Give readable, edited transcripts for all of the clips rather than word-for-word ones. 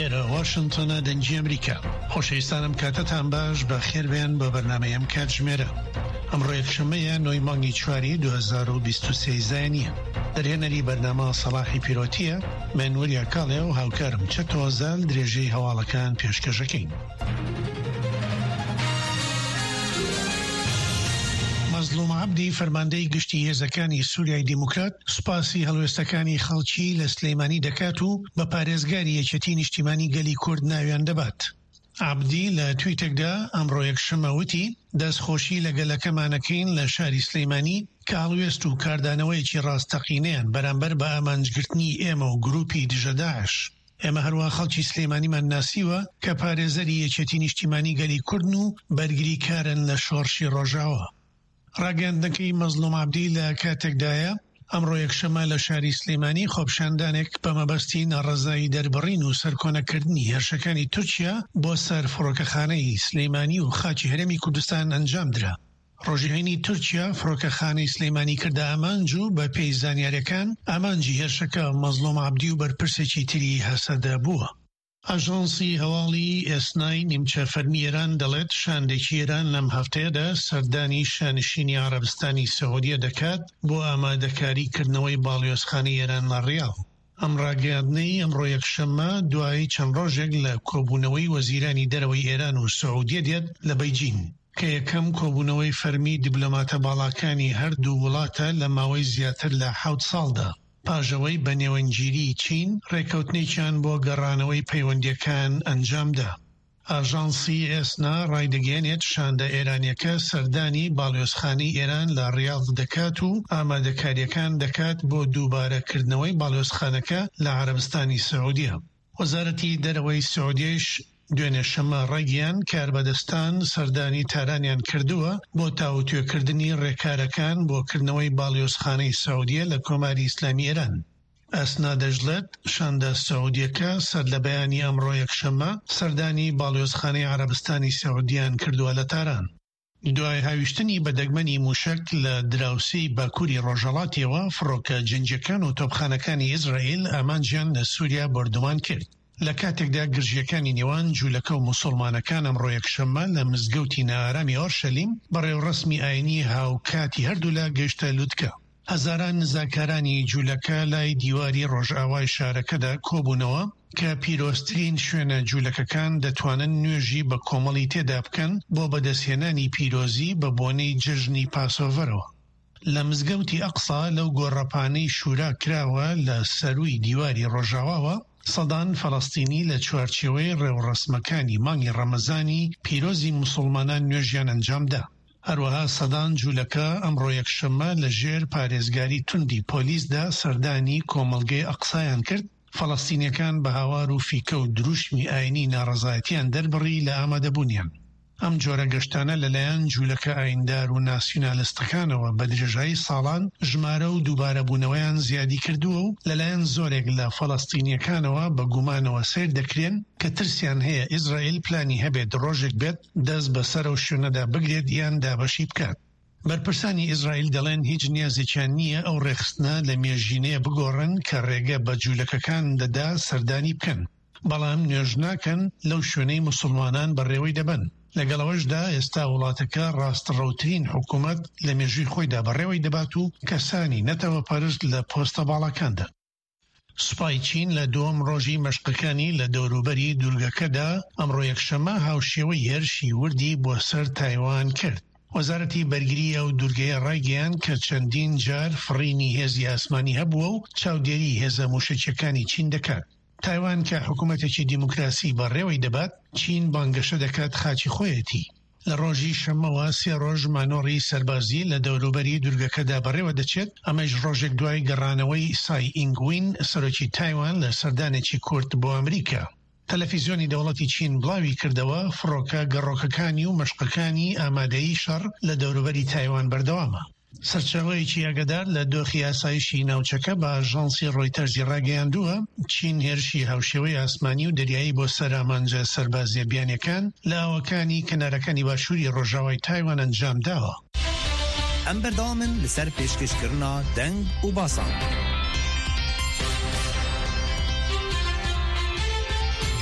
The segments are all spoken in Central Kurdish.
لێرە واشنگتنە دەنگی ئەمریکا. خۆشەویستانم کاتتان باش بە خێربێن بە بەرنامەیەم کاتژمێرە. ئەمڕۆ یەکشەمەیە 9 مانگی چواری 2023 زایانیە. دەرهێنەری بەرنامە سەلاحی پیرۆتیە، من وەریا کاڵێ و هاوکارم چەتۆزەل درێژەی هەواڵەکان پێشکەشەکەین. مەزلوم عەبدی فەرماندەی گشتی هێزەکانی سووریای دیموکرات سوپاسی هەڵوێستەکانی خەڵکی لە سلەیمانی دەکات و بە پارێزگاری یەکێتی نیشتیمانی گەلی کورد ناویان دەبات. عەبدی لە تویتێکدا ئەمڕۆ یەکشەمە وتی دەستخۆشی لە گەلەکەمانەکەین لە شاری سلەیمانی کە هەڵوێست و کاردانەوەیەکی ڕاستەقینەیان بەرامبەر بە ئامانجگرتنی ئێمە و گروپی دژە داعش. ئێمە هەروە خەڵکی سلەیمانیمان ناسیوە کە پارێزەری یەکێتی نیشتیمانی گەلی کوردن و بەرگری کارن لە شۆڕشی ڕۆژاوە. ڕاگەاندنەکەی مەزلوم عەبدی لە کاتێکدایە ئەمڕۆ یەکشەمە لە شاری سلەیمانی خۆپیشاندانێک بە مەبەستی ناڕەزایی دەربڕین و سەرکۆنەکردنی هێرشەکانی تورکیا بۆ سەر فڕۆکەخانەی سلەیمانی و خاکی هەرێمی کوردستان ئەنجام درا. ڕۆژهێنی تورکیا فڕۆکەخانەی سلەیمانی کردە ئامانج و بە پێی زانیاریەکان ئامانجی هێرشەکە مەزلوم عەبدی و بەرپرسێکی تری هەسەدا بووە. ئاژانسی هەواڵی ئێسنای نیمچە فەرمی ئێران دەڵێت شاندێکی ئێران لەم هەفتەیەدا سەردانی شانشینی عەرەبستانی سەعودیە دەکات بۆ ئامادەکاریکردنەوەی باڵیۆزخانەی ئێران لە ڕیاڵ. ئەم ڕاگەاندنەی ئەمڕۆ یەکشەمە دوای چەند ڕۆژێک لە کۆبوونەوەی وەزیرانی دەرەوەی ئێران و سەعودیە دێت لە بەیجین کە یەکەم کۆبوونەوەی فەرمی دیبلۆماتە باڵاکانی هەردوو وڵاتە لە ماوەی زیاتر لە 7 ساڵدا. پاژەوەی بە نێوەنگیری چین ڕێکەوتنێکیان بۆ گەڕانەوەی پەیوەندیەکان ئەنجامدا. ئاژانسی ئێسنا ڕایدەگەێنێت شاندە ئێرانیەکە سەردانی باڵیۆزخانەی ئێران لە ڕیاض دەکات و ئامادەکاریەکان دەکات بۆ دووبارەکردنەوەی باڵیۆزخانەکە لە عەرەبستانی سەعودیە. وەزارەتی دەرەوەی سەعودیەش دوێنێ شەمە ڕێگیان کاربەدەستان سەردانی تارانیان کردووە بۆ تاوتوێکردنی ڕێکارەکان بۆ کردنەوەی باڵیۆزخانەی سەعودیە لە کۆماری ئیسلامی ئێران. ئەسنا دەژڵێت شاندە سەعودیەکە سەر لە بەیانی ئەمڕۆ یەکشەمە سەردانی باڵیۆزخانەی عەرەبستانی سەعودیان کردووە لە تاران. دوای هاویشتنی بە دەگمەنی موشک لە دراوسی باکووری ڕۆژهەڵاتیەوە فڕۆکە جەنگیەکان و تۆپخانەکانی ئیزرائیل ئامانجیان لە سووریا بەردەوام کرد. لە کاتێکدا گرژیەکانی نێوان جوولەکە و موسڵمانەکان ئەمڕۆ یەکشەمە لە مزگەوتی نائارامی ئۆرشەلیم بەڕێوەڕەسمی ئاینی هاوکاتی هەردوولا گەیشتە لووتکە. هەزاران نزاکارانی جوولەکە لای دیواری ڕۆژئاوای شارەکەدا کۆبوونەوە کە پیرۆستترین شوێنە جوولەکەکان دەتوانن نوێژی بە کۆمەڵی تێدا بکەن بۆ بەدەستهێنانی پیرۆزی بە بۆنەی جژنی پاسۆڤەرەوە. لە مزگەوتی ئەقسا لەو گۆڕەپانەی شورا کراوە لە سەرووی دیواری ڕۆژاواوە سەدان فەڵەستینی لە چوارچێوەی ڕێوڕەسمەکانی مانگی ڕەمەزانی پیرۆزی موسڵمانان نوێژیان ئەنجامدا. هەروەها سەدان جوولەکە ئەمڕۆ یەکشەمە لە ژێر پارێزگاری توندی پۆلیسدا سەردانی کۆمەڵگەی ئەقسایان کرد. فەڵەستینیەکان بە هاوار و فیکە و دروشمی ئاینی ناڕەزایەتیان دەربڕی لە ئامادەبوونیان. ئەم جۆرە گەشتانە لەلایەن جوولەکە ئایندار و ناسیۆنالیستەکانەوە بە درێژایی ساڵان ژمارە و دووبارەبوونەوەیان زیادی کردووە و لەلایەن زۆرێک لە فەڵەستینیەکانەوە بە گومانەوە سیر دەکرێن کە ترسیان هەیە ئیزرائیل پلانی هەبێت ڕۆژێک بێت دەست بەسەر و شوێنەدا بگرێت یان دابەشی بکات. بەرپرسانی ئیزرائیل دەڵێن هیچ نیازێکیان نییە ئەو ڕێخستنە لە مێژینەیە بگۆڕن کە ڕێگە بە جوولەکەکان دەدا سەردانی بکەن، بەڵام نوێژ ناکەن لەو شوێنەی موسڵمانان بەڕێوەی دەبن. لەگەڵەوەشدا ئێستا وڵاتەکە ڕاستەڕەوترین حکوومەت لە مێژووی خۆیدا بەڕێوەی دەبات و کەسانی نەتەوە پەرست لە پۆستە باڵەکاندا. سوپای چین لە دووەم ڕۆژی مەشقەکانی لە دەوروبەری دوورگەکەدا ئەمڕۆ یەکشەمە هاوشێوەی هێرشی وردی بۆ سەر تایوان کرد. وەزارەتی بەرگری ئەو دوورگەیە ڕایگەیاند کە چەندین جار فڕینی هێزی ئاسمانی هەبووە و چاودێری هێزە موشکیەکانی چین دەکات. تایوان کە حکوومەتێکی دیموکراسی بەڕێوەی دەبات، چین بانگەشە دەکات خاچی خۆیەتی. لە ڕۆژی شەمەوە 3 ڕۆژ مانۆڕی سەربازی لە دەوروبەری دوورگەکەدا بەڕێوە دەچێت. ئەمەش ڕۆژێک دوای گەڕانەوەی سای ئینگوین سەرۆکی تایوان لە سەردانێکی کورت بۆ ئەمریکا. تەلەڤیزیۆنی دەوڵەتی چین بڵاوی کردەوە فڕۆکە گەڕۆکەکانی و مەشقەکانی ئامادەیی شەڕ لە دەوروبەری تایوان بەردەوامە. سەرچاوەیەکی ئاگادار لە دۆخی ئاسایشی ناوچەکە بە ئاژانسی ڕۆیتەرزی ڕاگەیاندووە چین هێرشی هاوشێوەی ئاسمانی و دەریایی بۆ سەر ئامانجە سەربازیە بیانیەکان لە ئاوەکانی کەنارەکانی باشووری ڕۆژاوای تایوان ئەنجام داوە. ئەم بەردەوامن لەسەر پێشکەشکردنا دەنگ و باسان.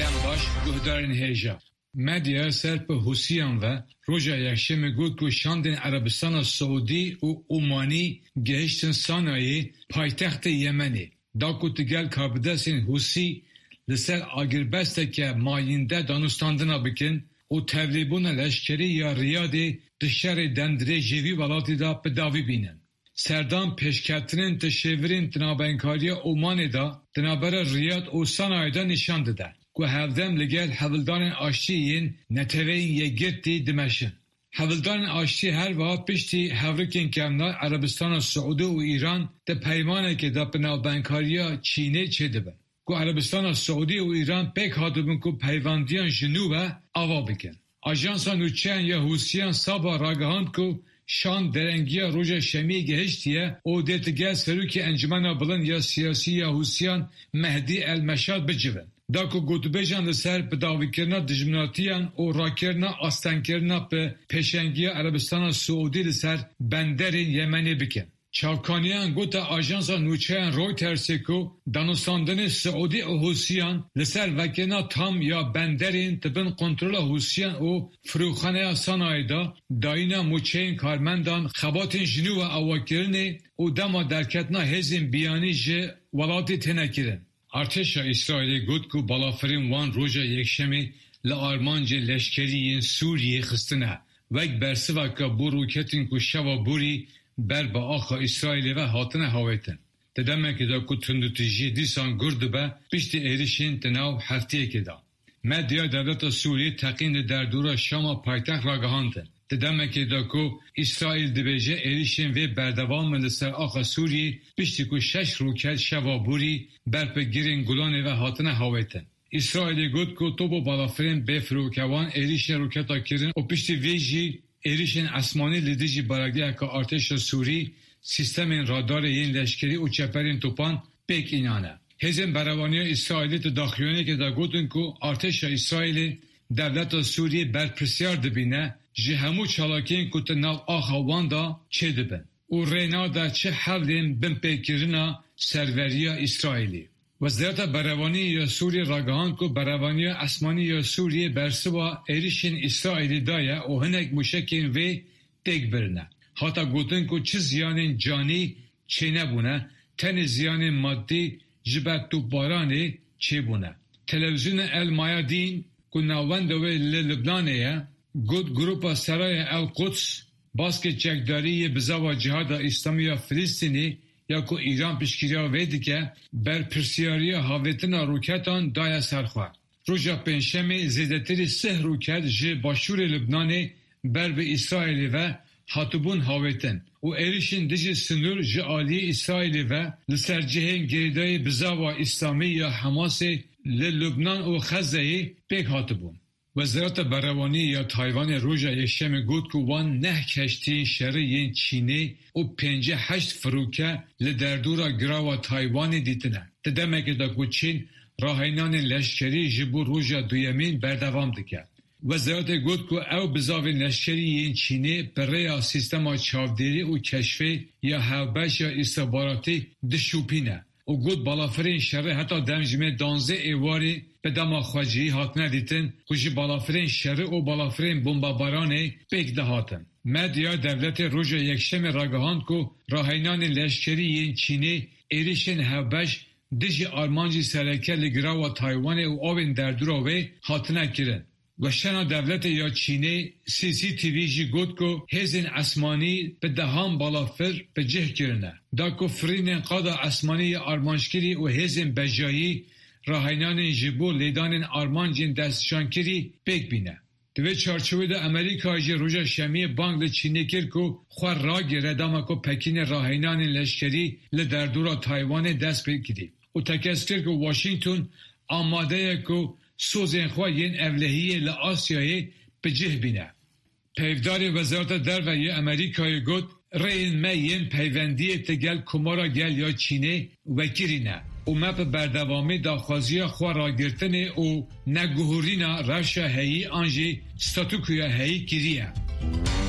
باش گهدارن هیجا مدیا سر په حوثیان و روژا یکشنبه گفت که شاندن عربستان سعودی و عمانی گهشتن سانایی پایتخت یمنی دا کتگل کابدسین حوثی لسر آگربسته که ماینده دانستاندنا بکن و تبلیبون لشکری یا ریاده دشار دندره جوی ولاتی دا بداوی بینن. سردان پیشکترین تشویرین تنابینکاری عمان دا تنابر ریاد و سانای دا نشان داده که هفدم لگل حولدان آشتیین نتوین یگرتی دمشن. حولدان آشتی هر وقت پشتی هورکین کمنا عربستان سعودی و ایران ده پیمانه که دا تنابینکاری چینه چه دبن. که عربستان سعودی و ایران پیک هاتبون که پیواندیان جنوب آوا بکن. آژانسان نوچین یا حوثیان سابا راگهاند که شان درنگیا روژا شمی گهشتیه او دیتگل سروکی انجمن بلند یا سیاسی یا حوثیان مهدی المشاد بجون. دا که گوتبیجان لسر بداوی کرنا دجمناتیان او راکرنا آستان کرنا به پیشنگی عربستان سعودی لسر بندرین یمنی بکن. چاوکانیان گوتا آژانسا نوچهان رویترسی که دانستاندن سعودی و حوثیان لسر وکینا تام یا بندرین تبن کنترل حوثیان و فروخانه سانایی دا داینا موچهین کارمندان خباتین جنو و اواکرنی و دما درکتنا هزین بیانی جه ولاتی تنکرن. ارتشا اسرائیلی گوت که بالافرین وان روژا یکشمی لآرمانج لشکریین سوریه خستنه وک برسوه که بو روکتین که شوا بوری بر با آخا اسرائیلی و حاطن هاویتن. تدمه که دا که تندوتیجی دیسان گرد به پشتی ایریشین تناو هفتیه که دا. مدیا دولت سوریه تقین در دورا شام پایتخت راگهاندن. تدمه که دا که اسرائیل دبیجه ایریشین و بردوان من لسر آخا سوریه پشتی که 6 روکت شوابوری بر پا گیرین گلان و حاطن هاویتن. اسرائیلی گود که تو با بالافرین بفروکوان ایریشین روکتا کرن و پشتی ویجی ایریشن اسمانی لیدیجی برگه که ارتش سوری سیستم رادار این لشکری و چپرین توپان پیک اینانه. هزین بروانی اسرائیلی تو داخلیونه که دا گوتن که ارتش اسرائیلی دولت سوری برپرسیار دبینه جه همو چالاکین که تنال آخوان دا چه دبن و رینا دا چه حولین بن پیکرنا سروریا اسرائیلی. وزارت بروانی یا سوریه راگهان که بروانی اسمانی یا سوریه برسوا ایریشن اسرائیلی دایه و هنک مشکین و تک برنه. حتی گوتن که چه زیان جانی چه نبونه تن زیان مادی جبت تو بارانه چه بونه. تلویزیون المایادین که نوانده لبنانه گود گروپا سرای القدس باسک چکداری بزاوا جهاد اسلامی فلسطینی یا که ایران پیشگیری ویدی که بر پرسیاری هاویتن روکتان دای سرخواه. روژا پنجشنبه زیادتری 3 روکت جه باشور لبنان بر به اسرائیلی و حاتبون هاویتن و ایریشن دیجی سنور جه آلی اسرائیلی و لسر جهن گریدای بزاوا اسلامی یا حماس لبنان و خزهی پیک حاتبون. وزارت بروانی یا تایوان روژا یکشنبه گفت که وان 9 کشتی شرعی چینی و 58 فروکه لدردورا گراوا تایوان دیتنه. تدمه که دا چین راهینان لشکری جبو روژا دویمین بردوام دکه. وزارت گفت که او بزاوی لشکری چینی برای سیستم چاودیری و کشفی یا هوبش یا استخباراتی دشوپینه. و گفت بالافرین شرع حتی دمجمه 12 ایواری به دما خواجی هاتنه دیتن خوشی بالافرین شرع و بالافرین بمبابارانه پیک دهاتن. مدیا دولت روژا یکشنبه راگهاند که راهینان لشکری چینی ایریشن هوبش دیجی آرمانجی سرکه لگرا و تایوان و آوین دردورا و هاتنه کرن. و شنا دولت یا چینی CCTV جی گفت که هزین اسمانی به دهان بالافر به جه کرنه. دا که فرین قادا اسمانی آرمانشکری و هزین بجایی راهینان جبو لیدان آرمانجین دستشانکری پیک بینه. دوی چارچوه دا امریکا جی روژا شمی بانک لچینی کرد که خواه را گره داما که پکین راهینان لشکری لدردورا تایوان دست بکری. و تکس کرد که واشنگتن آماده که سوزین خواه ین اولهی لآسیای به جه بینه. پیفدار وزارت دروی امریکای گفت رین ما ین پیوندی تگل کمارا گل یا چینه وکرینه. و ما به بردوامی داخوازی خواه را گرتنه و نگوهورینا رفش هایی آنجی ستاتوکویا هایی کریه.